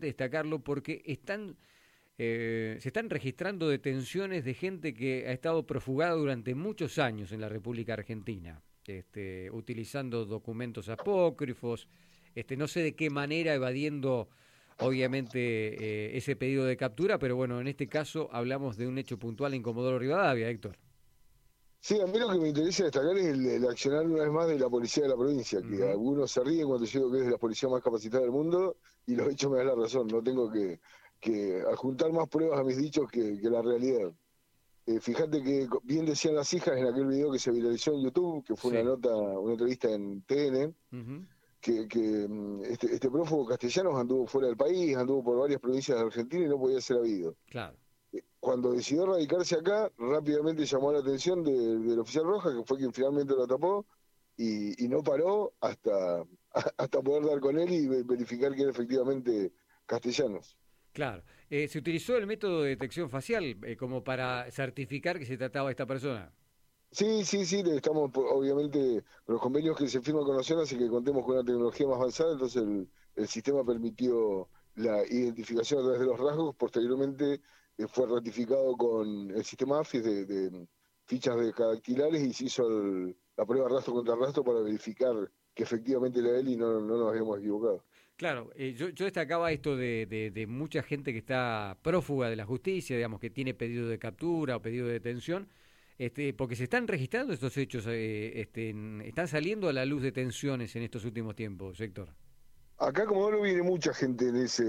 destacarlo porque se están registrando detenciones de gente que ha estado profugada durante muchos años en la República Argentina, utilizando documentos apócrifos, no sé de qué manera evadiendo obviamente ese pedido de captura, pero bueno, en este caso hablamos de un hecho puntual en Comodoro Rivadavia, Héctor. Sí, a mí lo que me interesa destacar es el accionar una vez más de la policía de la provincia, que Ujú. algunos se ríen cuando yo digo que es de la policía más capacitada del mundo, y los hechos me dan la razón, no tengo que adjuntar más pruebas a mis dichos que la realidad. Fíjate que bien decían las hijas en aquel video que se viralizó en YouTube, que fue una Sí. nota, una entrevista en TN, Ujú. este prófugo Castellanos anduvo fuera del país, anduvo por varias provincias de Argentina y no podía ser habido. Claro. Cuando decidió radicarse acá, rápidamente llamó la atención del oficial Rojas, que fue quien finalmente lo tapó, y no paró hasta poder dar con él y verificar que era efectivamente Castellanos. Claro. Se utilizó el método de detección facial como para certificar que se trataba de esta persona. Sí, sí, sí, estamos obviamente con los convenios que se firman con Nación, así que contemos con una tecnología más avanzada, entonces el sistema permitió la identificación a través de los rasgos, posteriormente fue ratificado con el sistema AFIS de fichas de dactilares y se hizo la prueba rastro contra rastro para verificar que efectivamente era él y no nos habíamos equivocado. Claro, yo destacaba esto de mucha gente que está prófuga de la justicia, digamos, que tiene pedido de captura o pedido de detención, porque se están registrando estos hechos, están saliendo a la luz detenciones en estos últimos tiempos, Héctor. Acá, como no viene mucha gente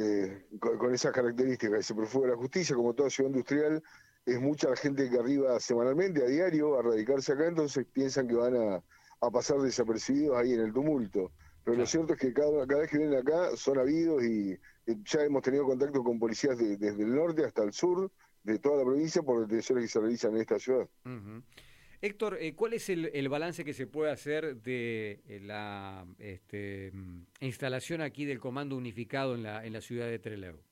con esas características, que se profuga la justicia, como toda ciudad industrial, es mucha la gente que arriba semanalmente, a diario, a radicarse acá, entonces piensan que van a pasar desapercibidos ahí en el tumulto. Pero lo Claro. cierto es que cada vez que vienen acá son habidos y ya hemos tenido contacto con policías desde el norte hasta el sur de toda la provincia por detenciones que se realizan en esta ciudad. Ujú. Héctor, ¿cuál es el balance que se puede hacer de la instalación aquí del Comando Unificado en la ciudad de Trelew?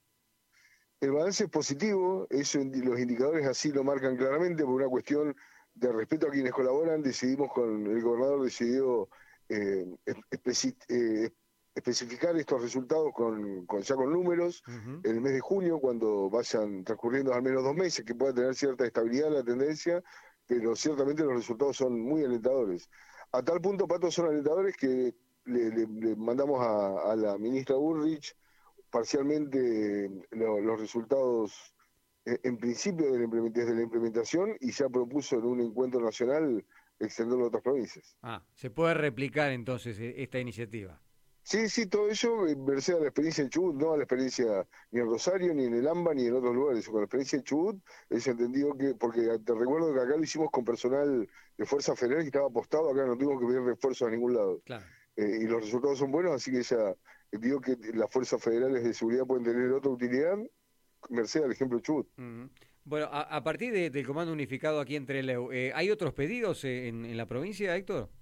El balance es positivo, los indicadores así lo marcan claramente por una cuestión de respeto a quienes colaboran. El gobernador decidió eh, especi- eh, especificar estos resultados ya con números Ujú. en el mes de junio, cuando vayan transcurriendo al menos 2 meses, que pueda tener cierta estabilidad la tendencia, pero ciertamente los resultados son muy alentadores. A tal punto, Pato, son alentadores que le mandamos a la ministra Bullrich parcialmente los resultados en principio desde la implementación y ya propuso en un encuentro nacional extenderlo a otras provincias. Ah, se puede replicar entonces esta iniciativa. Sí, sí, todo ello merced a la experiencia de Chubut, no a la experiencia ni en Rosario, ni en el AMBA, ni en otros lugares. Con la experiencia de Chubut, es entendido porque te recuerdo que acá lo hicimos con personal de Fuerza Federal que estaba apostado, acá no tuvimos que pedir refuerzos a ningún lado. Claro. Y los resultados son buenos, así que ella vio que las fuerzas federales de seguridad pueden tener otra utilidad, merced al ejemplo de Chubut. Ujú. Bueno, a partir del Comando Unificado aquí en Trelew, ¿hay otros pedidos en la provincia, Héctor?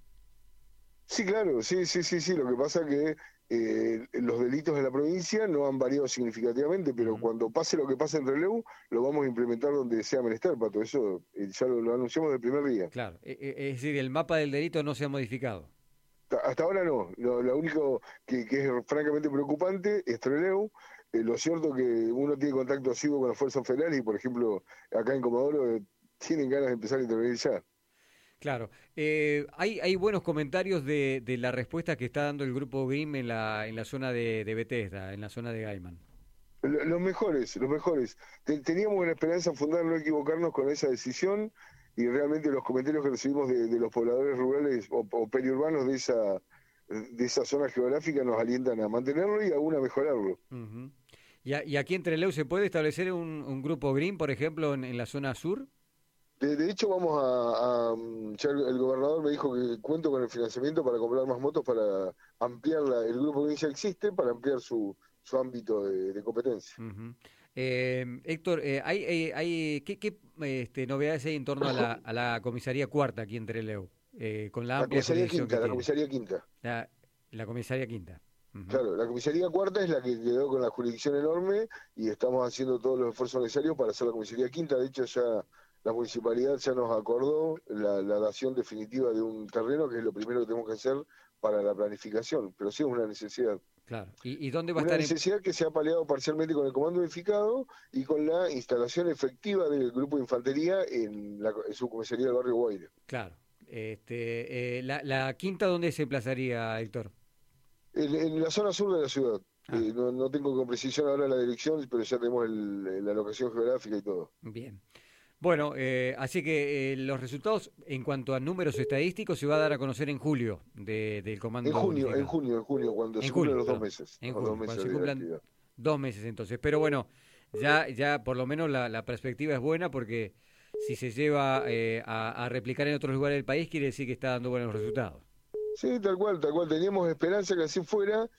Sí, claro, sí, sí, sí, sí. Lo que pasa que los delitos de la provincia no han variado significativamente, pero Ujú. cuando pase lo que pase en Trelew, lo vamos a implementar donde sea menester, Pato. Eso ya lo anunciamos del primer día. Claro, es decir, el mapa del delito no se ha modificado. Hasta ahora no. Lo único que es francamente preocupante es Trelew. Lo cierto que uno tiene contacto asiduo con las fuerzas federales y, por ejemplo, acá en Comodoro tienen ganas de empezar a intervenir ya. Claro, hay buenos comentarios de la respuesta que está dando el grupo GRIM en la zona de Bethesda, en la zona de Gaiman. Los mejores, los mejores. Teníamos una esperanza fundada en no equivocarnos con esa decisión y realmente los comentarios que recibimos de los pobladores rurales o periurbanos de esa zona geográfica nos alientan a mantenerlo y aún a mejorarlo. Ujú. Y aquí en Trelew se puede establecer un grupo GRIM, por ejemplo, en la zona sur? De hecho, ya el gobernador me dijo que cuento con el financiamiento para comprar más motos para ampliar el grupo que ya existe, para ampliar su ámbito de competencia. Ujú. Héctor, ¿qué novedades hay en torno a la comisaría cuarta aquí en Trelew, con la amplia jurisdicción que La tiene? comisaría quinta. La, la comisaría quinta. Ujú. Claro, la comisaría cuarta es la que quedó con la jurisdicción enorme y estamos haciendo todos los esfuerzos necesarios para hacer la comisaría quinta. De hecho, ya la municipalidad ya nos acordó la dación definitiva de un terreno, que es lo primero que tenemos que hacer para la planificación, pero sí es una necesidad. Claro. ¿Y dónde va a Una estar? necesidad que se ha paliado parcialmente con el comando unificado y con la instalación efectiva del grupo de infantería en su comisaría del barrio Guaire. Claro. La quinta, ¿dónde se emplazaría, Héctor? En la zona sur de la ciudad. Ah, No tengo con precisión ahora la dirección, pero ya tenemos la locación geográfica y todo. bien. Bueno, así que los resultados en cuanto a números estadísticos se va a dar a conocer en julio del En comando junio, unificado. en junio, cuando En se cumplen julio, los 2 perdón. meses. En Los 2 julio, cuando meses se de cumplan actividad. 2 meses entonces. Pero bueno, ya por lo menos la perspectiva es buena porque si se lleva a replicar en otros lugares del país quiere decir que está dando buenos resultados. Sí, tal cual, tal cual. Teníamos esperanza que así fuera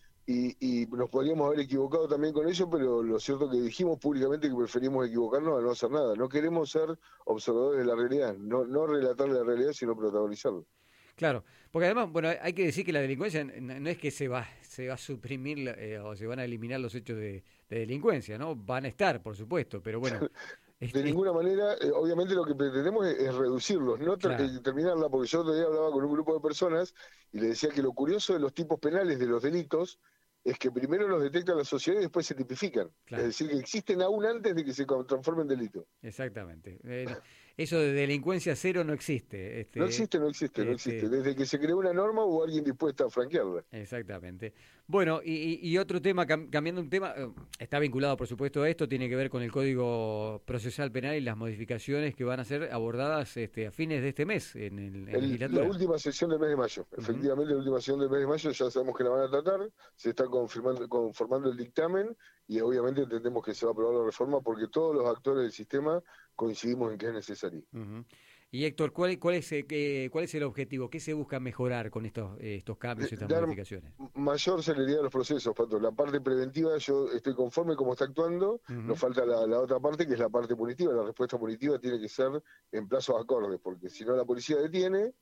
y nos podríamos haber equivocado también con ello, pero lo cierto que dijimos públicamente que preferimos equivocarnos a no hacer nada. No queremos ser observadores de la realidad, no relatar la realidad, sino protagonizarla. Claro, porque además, bueno, hay que decir que la delincuencia no es que se va a suprimir o se van a eliminar los hechos de delincuencia, ¿no? Van a estar, por supuesto, pero bueno. De ninguna manera, obviamente lo que pretendemos es reducirlos, no Claro, terminarla, porque yo otro día hablaba con un grupo de personas y le decía que lo curioso de los tipos penales de los delitos es que primero los detecta la sociedad y después se tipifican. Es claro, decir, que existen aún antes de que se transformen en delito. exactamente. Eso de delincuencia cero no existe. No existe, no existe, no existe. Este, Desde que se creó una norma hubo alguien dispuesto a franquearla. Exactamente. Bueno, y otro tema, cambiando un tema, está vinculado por supuesto a esto, tiene que ver con el Código Procesal Penal y las modificaciones que van a ser abordadas a fines de este mes en la La legislatura. última sesión del mes de mayo, Ujú. efectivamente la última sesión del mes de mayo ya sabemos que la van a tratar, se está conformando el dictamen y obviamente entendemos que se va a aprobar la reforma porque todos los actores del sistema coincidimos en que es necesario. Ujú. Y Héctor, ¿cuál es el objetivo? ¿Qué se busca mejorar con estos cambios, estas Dar modificaciones? mayor celeridad a los procesos, Pato. La parte preventiva yo estoy conforme como está actuando, Ujú. nos falta la otra parte que es la parte punitiva, la respuesta punitiva tiene que ser en plazos acordes, porque si no la policía detiene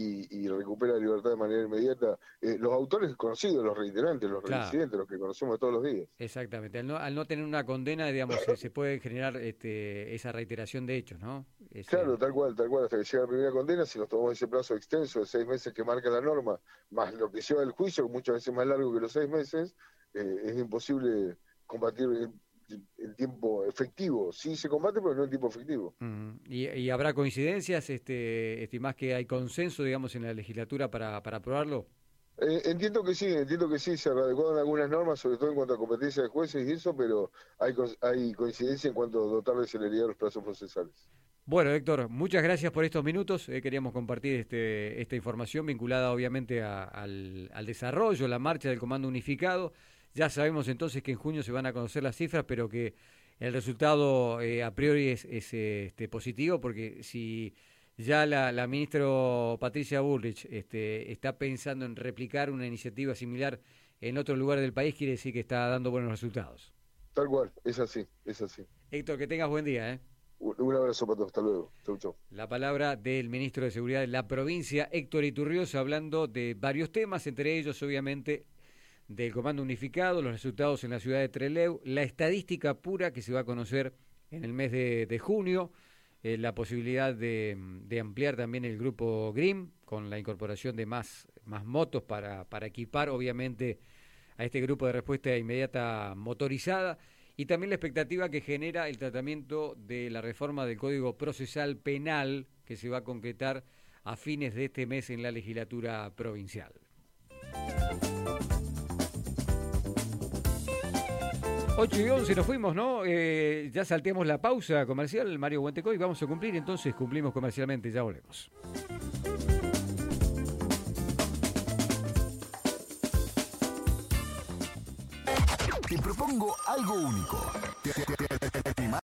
y recupera la libertad de manera inmediata. Los autores conocidos, los reiterantes, los Claro. reincidentes, los que conocemos todos los días. Exactamente, al no tener una condena, digamos, se puede generar esa reiteración de hechos, ¿no? Claro, tal cual, hasta que llega la primera condena, si nos tomamos ese plazo extenso de 6 meses que marca la norma, más lo que lleva el juicio, muchas veces más largo que los 6 meses, es imposible combatir en tiempo efectivo. Sí se combate, pero no en tiempo efectivo. ¿Y habrá coincidencias? ¿Estimás que hay consenso, digamos, en la legislatura para aprobarlo? Entiendo que sí, se readecuaron algunas normas, sobre todo en cuanto a competencia de jueces y eso, pero hay coincidencia en cuanto a dotar de celeridad los plazos procesales. Bueno, Héctor, muchas gracias por estos minutos. Queríamos compartir esta información vinculada obviamente al desarrollo, la marcha del Comando Unificado. Ya sabemos entonces que en junio se van a conocer las cifras, pero que el resultado a priori es positivo, porque si ya la ministra Patricia Bullrich está pensando en replicar una iniciativa similar en otro lugar del país, quiere decir que está dando buenos resultados. Tal cual, es así, es así. Héctor, que tengas buen día, ¿eh? Un abrazo para todos, hasta luego. Chau, chau. La palabra del ministro de Seguridad de la provincia, Héctor Iturrioz, hablando de varios temas, entre ellos, obviamente, del Comando Unificado, los resultados en la ciudad de Trelew, la estadística pura que se va a conocer en el mes de junio, la posibilidad de ampliar también el grupo GRIM, con la incorporación de más motos para equipar, obviamente, a este grupo de respuesta inmediata motorizada, y también la expectativa que genera el tratamiento de la reforma del Código Procesal Penal que se va a concretar a fines de este mes en la legislatura provincial. 8:11 nos fuimos, ¿no? Ya salteamos la pausa comercial, Mario Huentecoy, vamos a cumplir, entonces cumplimos comercialmente, ya volvemos. Te propongo algo único.